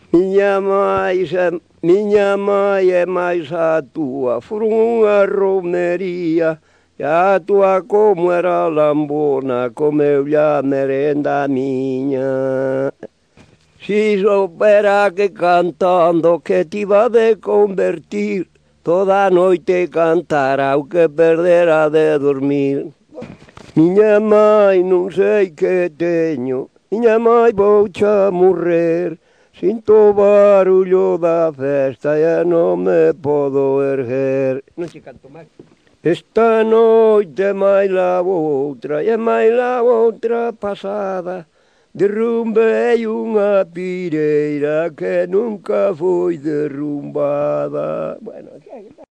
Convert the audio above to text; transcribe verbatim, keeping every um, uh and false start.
Minha mãe, já- minha mãe é mais a tua, foram a romeria, e a tua como era lambona, comeu-lhe a merenda minha. Se soubera que cantando que te iba de convertir, toda a noite cantará o que perderá de dormir. Minha mãe, não sei que tenho, minha mãe vou-te a morrer. Sinto o barulho da festa e não me posso erguer. Não te canto mais. Esta noite é mais lá outra, e é mais lá outra passada. Derrumbei uma pireira que nunca foi derrumbada. Bueno,